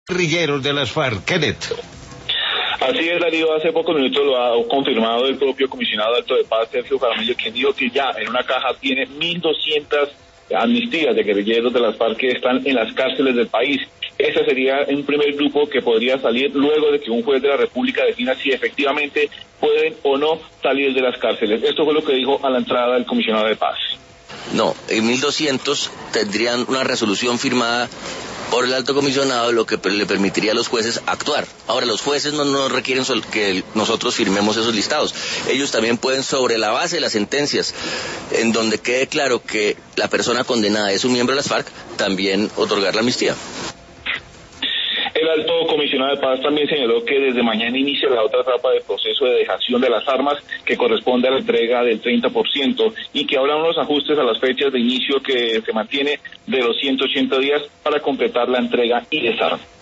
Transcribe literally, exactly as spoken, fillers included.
Guerrilleros de las FARC, Kenneth. Así es, Darío, hace pocos minutos lo ha confirmado el propio comisionado alto de paz, Sergio Jaramillo, quien dijo que ya en una caja tiene mil doscientas amnistías de guerrilleros de las FARC que están en las cárceles del país. Ese sería un primer grupo que podría salir luego de que un juez de la República defina si efectivamente pueden o no salir de las cárceles. Esto fue lo que dijo a la entrada el comisionado de paz. No, en mil doscientos tendrían una resolución firmada por el alto comisionado, lo que le permitiría a los jueces actuar. Ahora, los jueces no nos requieren que nosotros firmemos esos listados. Ellos también pueden, sobre la base de las sentencias, en donde quede claro que la persona condenada es un miembro de las FARC, también otorgar la amnistía. El alto comisionado de paz también señaló que desde mañana inicia la otra etapa del proceso de dejación de las armas, que corresponde a la entrega del treinta por ciento, y que habrá unos ajustes a las fechas de inicio que se mantiene de los ciento ochenta días para completar la entrega y desarme.